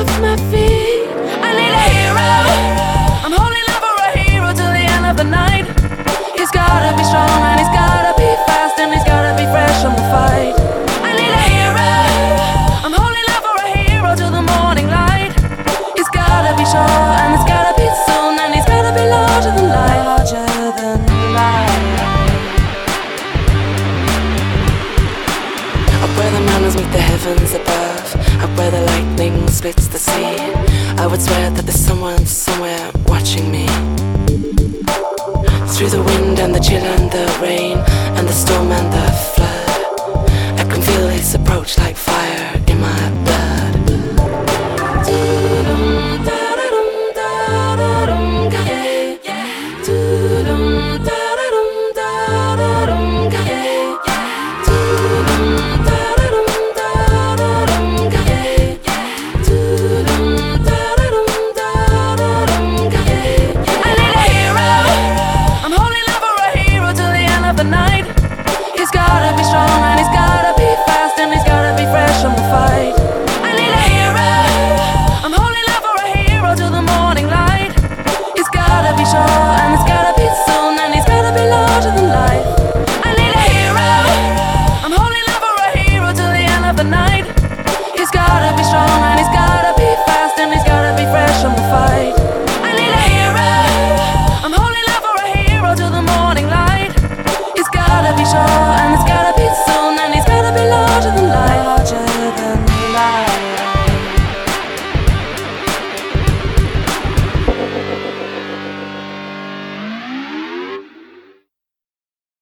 off my feet. I need a hero. I'm holding out for a hero till the end of the night. He's gotta be strong and he's gotta be fast and he's gotta be fresh on the fight. I need a hero. I'm holding out for a hero till the morning light. He's gotta be sure and he's gotta be soon and he's gotta be larger than life. Larger than life. Up where the mountains meet the heavens above, up where the lightning splits the sea, I would swear that there's someone somewhere watching me. Through the wind and the chill and the rain and the storm and the flood, I can feel his approach like